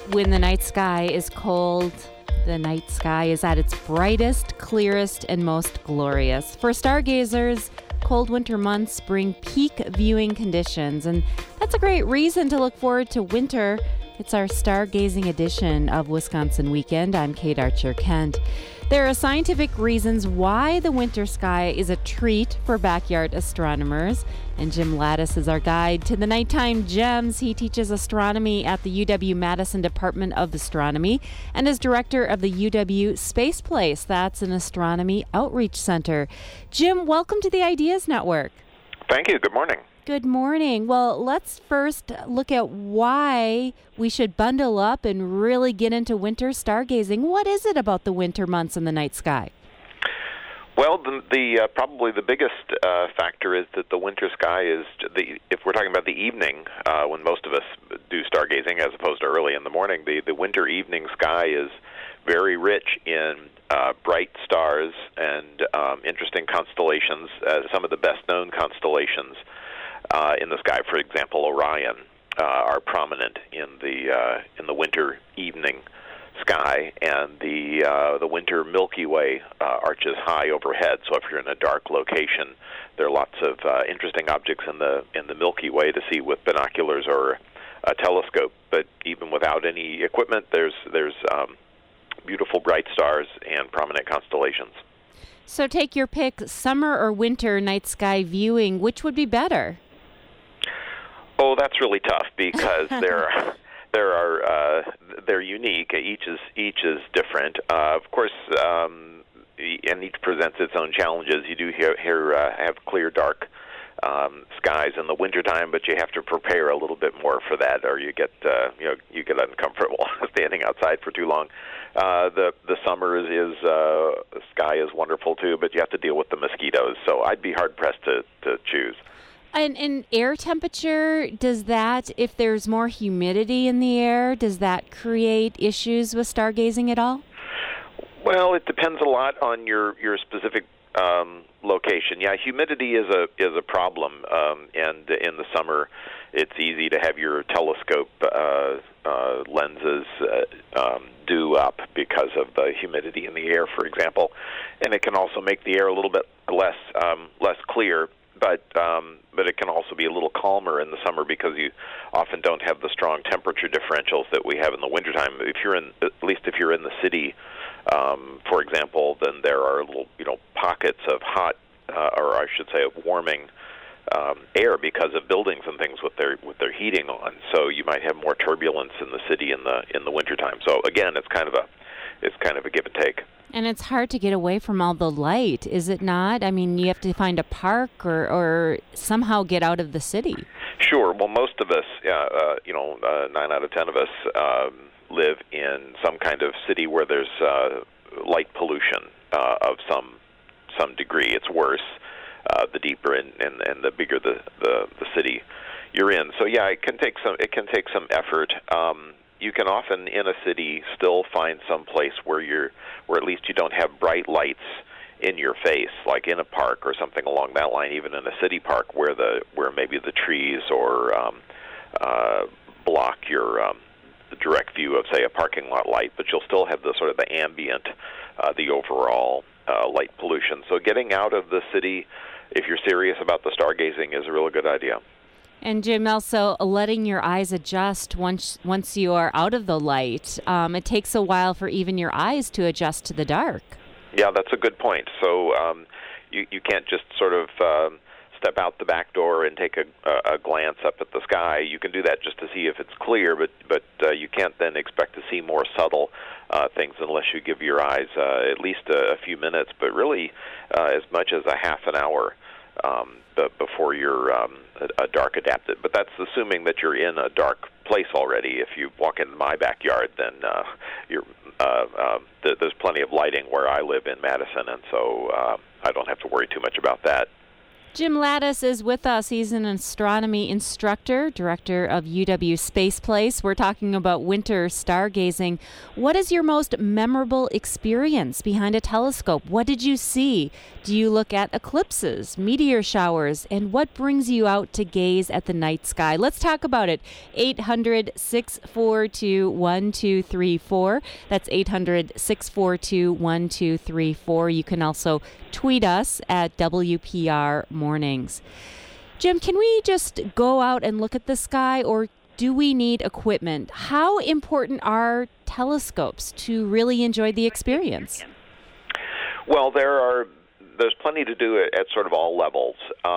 When the night sky is cold, the night sky is at its brightest, clearest, and most glorious. For stargazers, cold winter months bring peak viewing conditions, and that's a great reason to look forward to winter. It's our stargazing edition of Wisconsin Weekend. I'm Kate Archer-Kent. There are scientific reasons why the winter sky is a treat for backyard astronomers. And Jim Lattis is our guide to the nighttime gems. He teaches astronomy at the UW-Madison Department of Astronomy and is director of the UW Space Place. That's an astronomy outreach center. Jim, welcome to the Ideas Network. Thank you. Good morning. Good morning. Well, let's first look at why we should bundle up and really get into winter stargazing. What is it about the winter months in the night sky? Well, the probably the biggest factor is that the winter sky is, if we're talking about the evening, when most of us do stargazing as opposed to early in the morning, the winter evening sky is very rich in bright stars and interesting constellations. Some of the best-known constellations in the sky, for example, Orion, are prominent in the winter evening sky, and the winter Milky Way arches high overhead. So if you're in a dark location, there are lots of interesting objects in the Milky Way to see with binoculars or a telescope. But even without any equipment, there's beautiful bright stars and prominent constellations. So take your pick, summer or winter night sky viewing. Which would be better? Oh, that's really tough because they're unique. Each is different. Of course, and each presents its own challenges. You do have clear, dark skies in the wintertime, but you have to prepare a little bit more for that, or you get uncomfortable standing outside for too long. The summer the sky is wonderful too, but you have to deal with the mosquitoes. So I'd be hard pressed to choose. And air temperature, does that, if there's more humidity in the air, does that create issues with stargazing at all? Well, it depends a lot on your specific location. Yeah, humidity is a problem, and in the summer, it's easy to have your telescope lenses dew up because of the humidity in the air, for example, and it can also make the air a little bit less clear. But it can also be a little calmer in the summer because you often don't have the strong temperature differentials that we have in the wintertime. At least if you're in the city, for example, then there are little pockets of hot, or I should say, of warming air because of buildings and things with their heating on. So you might have more turbulence in the city in the wintertime. So again, it's kind of a give and take. And it's hard to get away from all the light, is it not? I mean, you have to find a park or somehow get out of the city. Sure. Well, most of us, 9 out of 10 of us live in some kind of city where there's light pollution of some degree. It's worse the deeper and the bigger the city you're in. So yeah, it can take some effort. You can often in a city still find some place where at least you don't have bright lights in your face, like in a park or something along that line. Even in a city park, where maybe the trees or block your the direct view of, say, a parking lot light, but you'll still have the sort of the ambient, the overall light pollution. So getting out of the city, if you're serious about the stargazing, is a real good idea. And Jim, also letting your eyes adjust once you are out of the light. It takes a while for even your eyes to adjust to the dark. Yeah, that's a good point. So you can't just sort of step out the back door and take a glance up at the sky. You can do that just to see if it's clear, but you can't then expect to see more subtle things unless you give your eyes at least a few minutes, but really as much as a half an hour before you're a dark adapted. But that's assuming that you're in a dark place already. If you walk into my backyard, then there's plenty of lighting where I live in Madison, and so I don't have to worry too much about that. Jim Lattis is with us. He's an astronomy instructor, director of UW Space Place. We're talking about winter stargazing. What is your most memorable experience behind a telescope? What did you see? Do you look at eclipses, meteor showers, and what brings you out to gaze at the night sky? Let's talk about it. 800-642-1234. That's 800-642-1234. You can also tweet us at WPR Mornings. Jim, can we just go out and look at the sky, or do we need equipment? How important are telescopes to really enjoy the experience? Well, there's plenty to do at sort of all levels.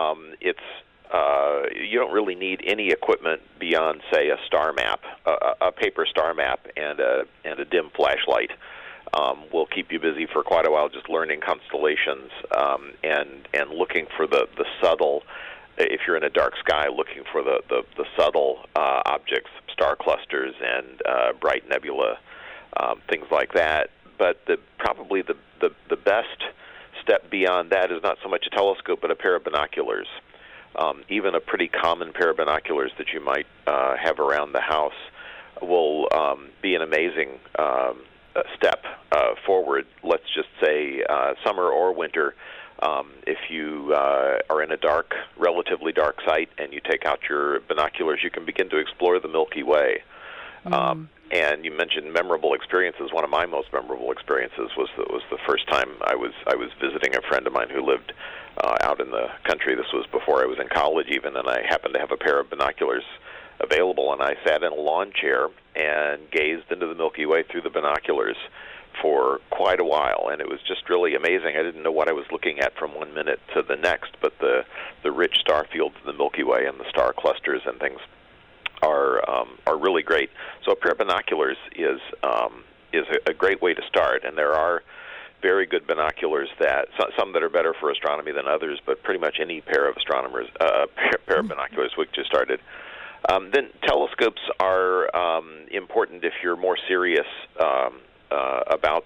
You don't really need any equipment beyond, say, a star map, a paper star map, and a dim flashlight. Will keep you busy for quite a while, just learning constellations and looking for the subtle. If you're in a dark sky, looking for the subtle objects, star clusters, and bright nebula, things like that. But probably the best step beyond that is not so much a telescope, but a pair of binoculars. Even a pretty common pair of binoculars that you might have around the house will be an amazing step forward. Let's just say summer or winter. If you are in a relatively dark site, and you take out your binoculars, you can begin to explore the Milky Way. And you mentioned memorable experiences. One of my most memorable experiences was the first time I was visiting a friend of mine who lived out in the country. This was before I was in college even, and I happened to have a pair of binoculars available, and I sat in a lawn chair and gazed into the Milky Way through the binoculars for quite a while, and it was just really amazing. I didn't know what I was looking at from one minute to the next, but the rich star fields of the Milky Way and the star clusters and things are really great. So a pair of binoculars is a great way to start, and there are very good binoculars some that are better for astronomy than others, but pretty much any pair of pair of binoculars we just started. Then telescopes are important if you're more serious about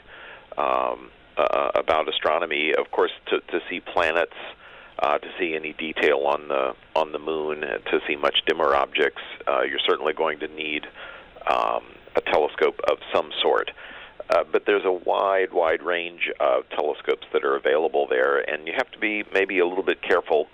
astronomy. Of course, to see planets, to see any detail on the moon, to see much dimmer objects, you're certainly going to need a telescope of some sort. But there's a wide range of telescopes that are available there, and you have to be maybe a little bit careful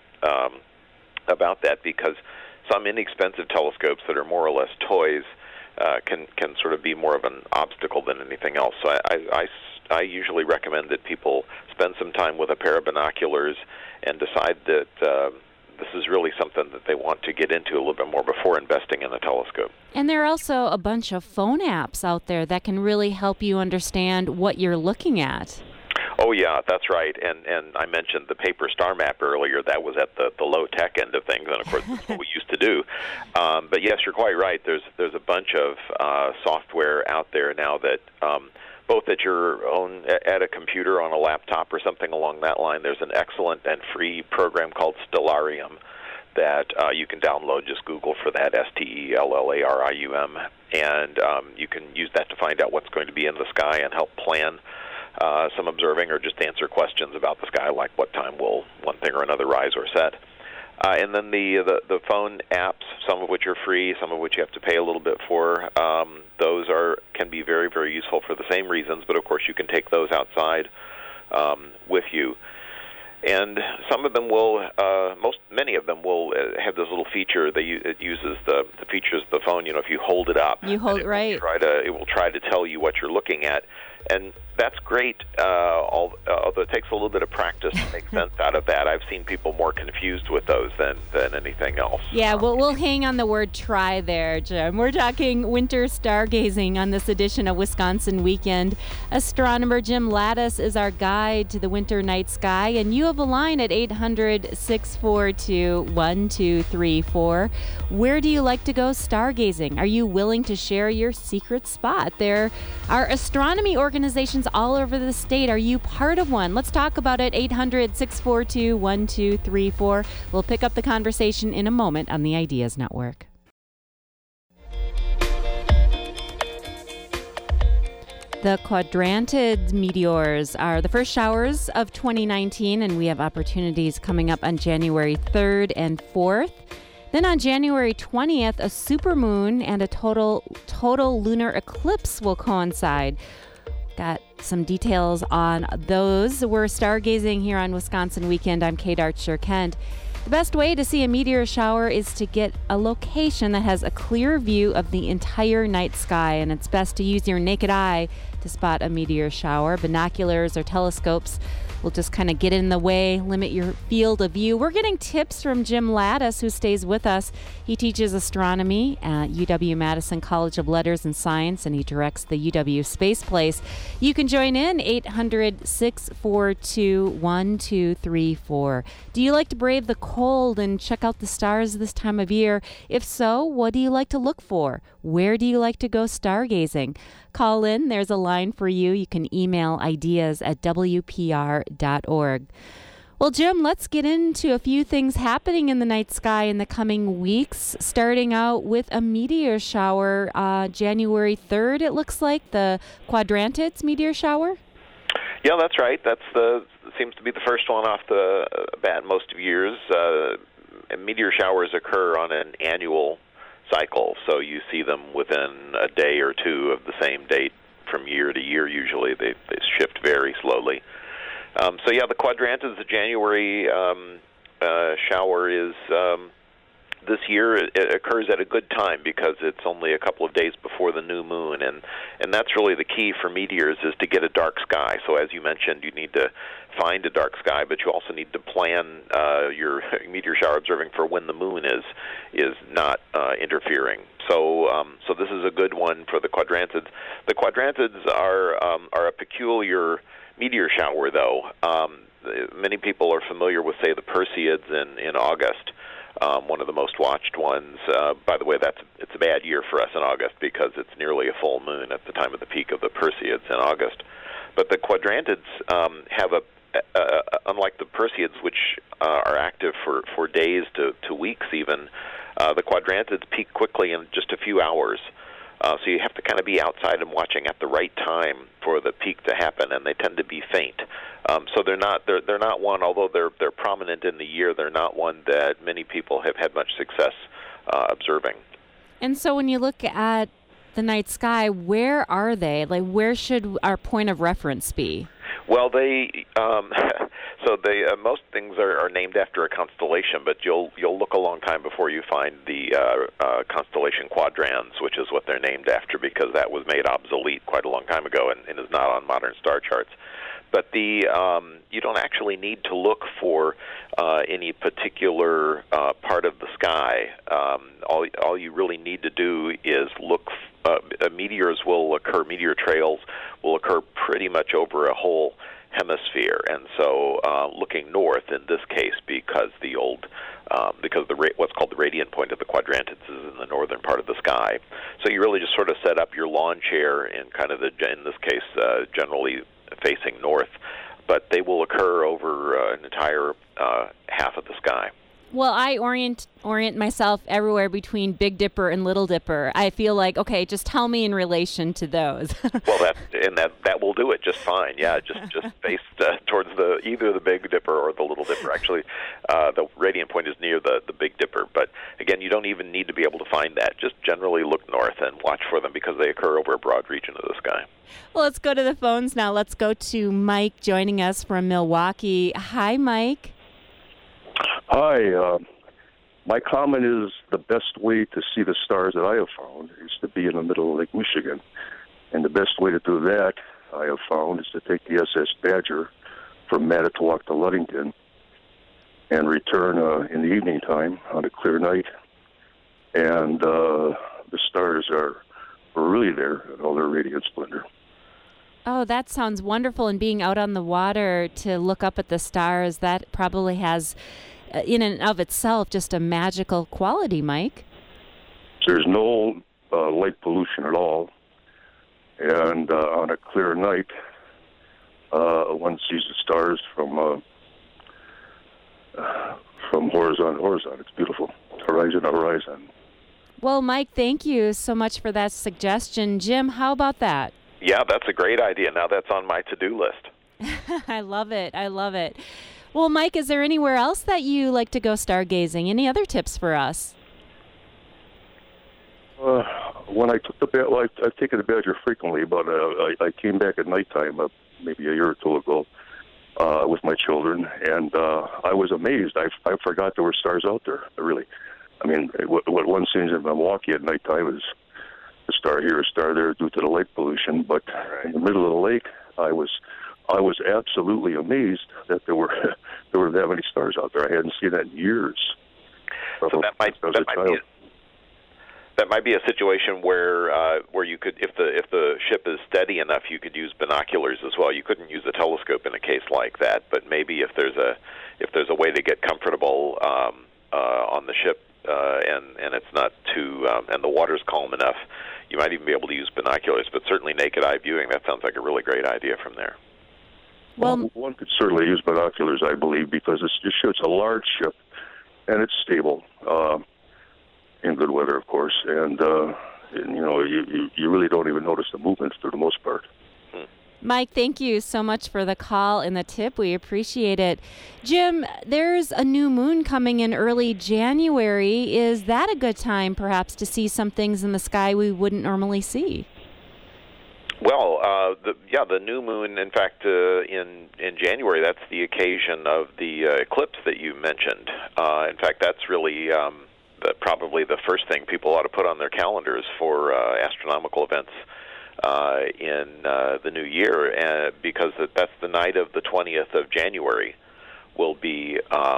about that, because some inexpensive telescopes that are more or less toys can sort of be more of an obstacle than anything else. So I usually recommend that people spend some time with a pair of binoculars and decide that this is really something that they want to get into a little bit more before investing in a telescope. And there are also a bunch of phone apps out there that can really help you understand what you're looking at. Oh, yeah, that's right. And I mentioned the paper star map earlier. That was at the low-tech end of things, and of course that's what we used to do. But yes, you're quite right. There's a bunch of software out there now that both at your own, at a computer, on a laptop, or something along that line. There's an excellent and free program called Stellarium that you can download. Just Google for that, Stellarium, and you can use that to find out what's going to be in the sky and help plan some observing, or just answer questions about the sky, like what time will one thing or another rise or set. And then the phone apps, some of which are free, some of which you have to pay a little bit for, those can be very, very useful for the same reasons, but of course you can take those outside with you. And some of them will, many of them will have this little feature. It uses the features of the phone. If you hold it up, it will try to tell you what you're looking at, and that's great. Although it takes a little bit of practice to make sense out of that. I've seen people more confused with those than anything else. Yeah, well, we'll hang on the word "try" there, Jim. We're talking winter stargazing on this edition of Wisconsin Weekend. Astronomer Jim Lattis is our guide to the winter night sky, and you have a line at 800-642-1234. Where do you like to go stargazing? Are you willing to share your secret spot? There are astronomy organizations all over the state. Are you part of one? Let's talk about it. 800-642-1234. We'll pick up the conversation in a moment on the Ideas Network. The quadrantid meteors are the first showers of 2019, and we have opportunities coming up on January 3rd and 4th. Then on January 20th, a supermoon and a total lunar eclipse will coincide. Got some details on those. We're stargazing here on Wisconsin Weekend. I'm Kate Archer-Kent. The best way to see a meteor shower is to get a location that has a clear view of the entire night sky, and it's best to use your naked eye to spot a meteor shower. Binoculars or telescopes will just kind of get in the way, limit your field of view. We're getting tips from Jim Lattis, who stays with us. He teaches astronomy at UW-Madison College of Letters and Science, and he directs the UW Space Place. You can join in 800-642-1234. Do you like to brave the cold and check out the stars this time of year? If so, what do you like to look for? Where do you like to go stargazing? Call in. There's a line for you. You can email ideas at WPR.org. Well, Jim, let's get into a few things happening in the night sky in the coming weeks, starting out with a meteor shower January 3rd, it looks like, the Quadrantids meteor shower. Yeah, that's right. Seems to be the first one off the bat most of years. Meteor showers occur on an annual cycle, so you see them within a day or two of the same date from year to year. Usually they shift very slowly. The Quadrantids, the January shower is this year. It occurs at a good time because it's only a couple of days before the new moon, and that's really the key for meteors, is to get a dark sky. So as you mentioned, you need to find a dark sky, but you also need to plan your meteor shower observing for when the moon is not interfering. So this is a good one for the Quadrantids. The Quadrantids are a peculiar meteor shower, though. Many people are familiar with, say, the Perseids in August. One of the most watched ones. By the way, it's a bad year for us in August because it's nearly a full moon at the time of the peak of the Perseids in August. But the Quadrantids have unlike the Perseids, which are active for days to weeks even, the Quadrantids peak quickly in just a few hours. So you have to kind of be outside and watching at the right time for the peak to happen, and they tend to be faint. So they're not one, although they're prominent in the year, they're not one that many people have had much success observing. And so when you look at the night sky, where are they? Like, where should our point of reference be? Well, most things are named after a constellation, but you'll look a long time before you find the constellation Quadrans, which is what they're named after because that was made obsolete quite a long time ago and is not on modern star charts. But you don't actually need to look for any particular part of the sky. All you really need to do is look. Meteor trails will occur pretty much over a whole hemisphere, and so looking north in this case because what's called the radiant point of the Quadrantids is in the northern part of the sky. So you really just sort of set up your lawn chair in kind of in this case generally facing north, but they will occur over an entire half of the sky. Well, I orient myself everywhere between Big Dipper and Little Dipper. I feel like, okay, just tell me in relation to those. Well, that will do it just fine. Yeah, just face towards either the Big Dipper or the Little Dipper. Actually, the radiant point is near the Big Dipper. But again, you don't even need to be able to find that. Just generally look north and watch for them because they occur over a broad region of the sky. Well, let's go to the phones now. Let's go to Mike joining us from Milwaukee. Hi, Mike. Hi. My comment is the best way to see the stars that I have found is to be in the middle of Lake Michigan. And the best way to do that, I have found, is to take the SS Badger from Manitowoc to Ludington and return in the evening time on a clear night. And the stars are really there in all their radiant splendor. Oh, that sounds wonderful. And being out on the water to look up at the stars, that probably has, in and of itself, just a magical quality, Mike. There's no light pollution at all. And on a clear night, one sees the stars from horizon to horizon. It's beautiful. Horizon to horizon. Well, Mike, thank you so much for that suggestion. Jim, how about that? Yeah, that's a great idea. Now that's on my to-do list. I love it. I love it. Well, Mike, is there anywhere else that you like to go stargazing? Any other tips for us? When I took the Badger, I've taken the Badger frequently, but I came back at nighttime maybe a year or two ago with my children, and I was amazed. I forgot there were stars out there, really. I mean, what one sees in Milwaukee at nighttime is a star here, a star there due to the lake pollution, but in the middle of the lake, I was absolutely amazed that there were that many stars out there. I hadn't seen that in years. So that might be a situation where you could, if the ship is steady enough, you could use binoculars as well. You couldn't use a telescope in a case like that, but maybe if there's a way to get comfortable on the ship and it's not too and the water's calm enough, you might even be able to use binoculars. But certainly naked eye viewing, that sounds like a really great idea from there. Well, one could certainly use binoculars, I believe, because it's a large ship and it's stable. In good weather, of course, and you really don't even notice the movements for the most part. Mike, thank you so much for the call and the tip. We appreciate it. Jim, there's a new moon coming in early January. Is that a good time, perhaps, to see some things in the sky we wouldn't normally see? Well, the new moon, in fact, in January, that's the occasion of the eclipse that you mentioned. In fact, that's really probably the first thing people ought to put on their calendars for astronomical events in the new year, because that's the night of the 20th of January. Will be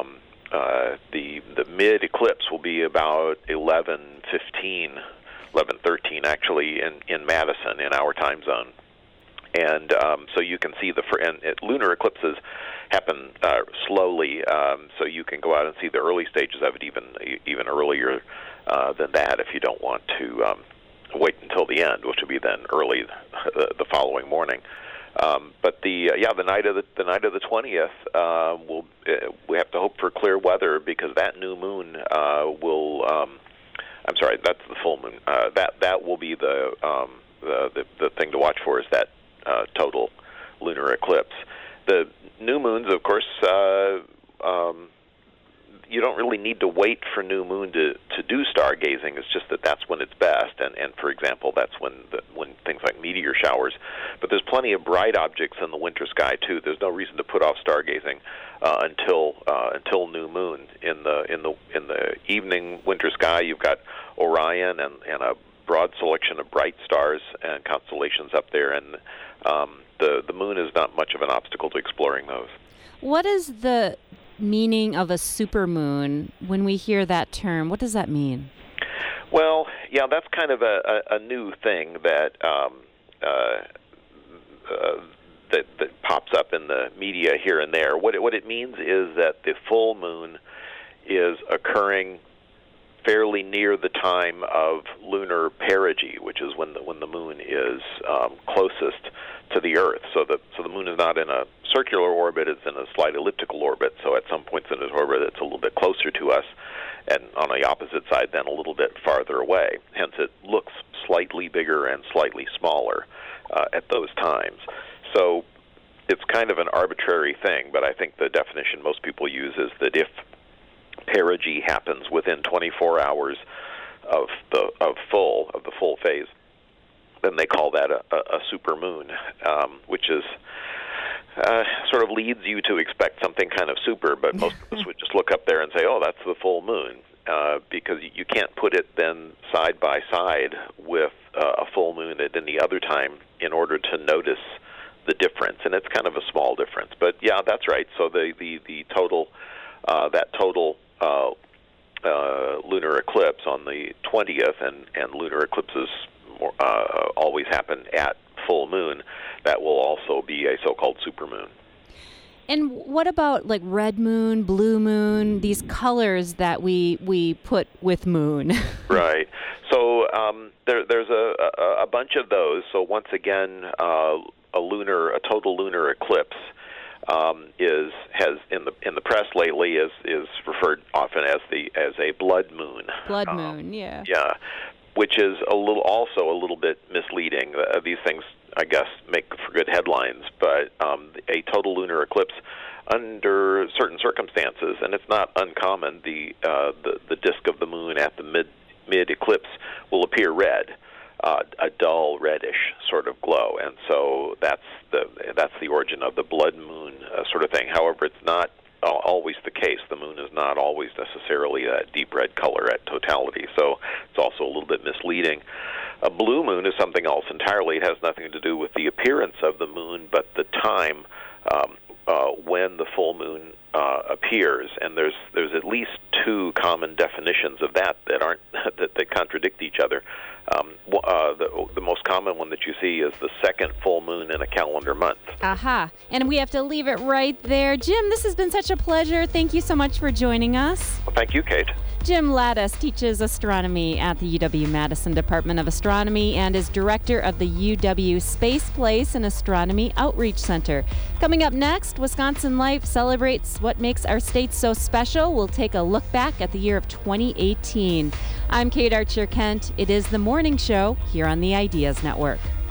the mid eclipse will be about 11:13 actually in Madison, in our time zone. And so you can see lunar eclipses happen slowly, so you can go out and see the early stages of it even earlier than that if you don't want to wait until the end, which would be then early the following morning. But the night of the 20th, we have to hope for clear weather, because that new moon will. I'm sorry, that's the full moon. That will be the thing to watch for, is that total lunar eclipse. The new moons, of course, you don't really need to wait for new moon to do stargazing. It's just that's when it's best. And for example, that's when things like meteor showers. But there's plenty of bright objects in the winter sky too. There's no reason to put off stargazing until new moon. In the evening winter sky, you've got Orion and a broad selection of bright stars and constellations up there, and the moon is not much of an obstacle to exploring those. What is the meaning of a supermoon? When we hear that term, what does that mean? Well, yeah, that's kind of a new thing that pops up in the media here and there. What it means is that the full moon is occurring fairly near the time of lunar perigee, which is when the moon is closest to the Earth. So the moon is not in a circular orbit; it's in a slight elliptical orbit. So at some points in its orbit, it's a little bit closer to us, and on the opposite side, then a little bit farther away. Hence, it looks slightly bigger and slightly smaller at those times. So it's kind of an arbitrary thing, but I think the definition most people use is that if perigee happens within 24 hours of the full phase, then they call that a supermoon, which is sort of leads you to expect something kind of super, but most of us would just look up there and say, oh, that's the full moon, because you can't put it then side by side with a full moon at any other time in order to notice the difference, and it's kind of a small difference. But yeah, that's right. So the total lunar eclipse on the 20th, and lunar eclipses always happen at full moon, that will also be a so-called supermoon. And what about like red moon, blue moon, these colors that we put with moon? Right. So there's a bunch of those. So once again, a total lunar eclipse has in the press lately is referred often as a blood moon. Blood moon, yeah. Yeah, which is also a little bit misleading. These things I guess, make for good headlines. But a total lunar eclipse, under certain circumstances, and it's not uncommon, the disk of the moon at the mid eclipse will appear red, a dull reddish sort of glow, and so that's the origin of the blood moon sort of thing. However, it's not always the case. The moon is not always necessarily a deep red color at totality, so it's also a little bit misleading. A blue moon is something else entirely. It has nothing to do with the appearance of the moon, but the time when the full moon appears, and there's at least two common definitions of that aren't that contradict each other. The most common one that you see is the second full moon in a calendar month. Aha. And we have to leave it right there. Jim, this has been such a pleasure. Thank you so much for joining us. Well, thank you, Kate. Jim Lattis teaches astronomy at the UW-Madison Department of Astronomy and is director of the UW Space Place and Astronomy Outreach Center. Coming up next, Wisconsin Life celebrates what makes our state so special. We'll take a look back at the year of 2018. I'm Kate Archer-Kent. It is The Morning Show here on the Ideas Network.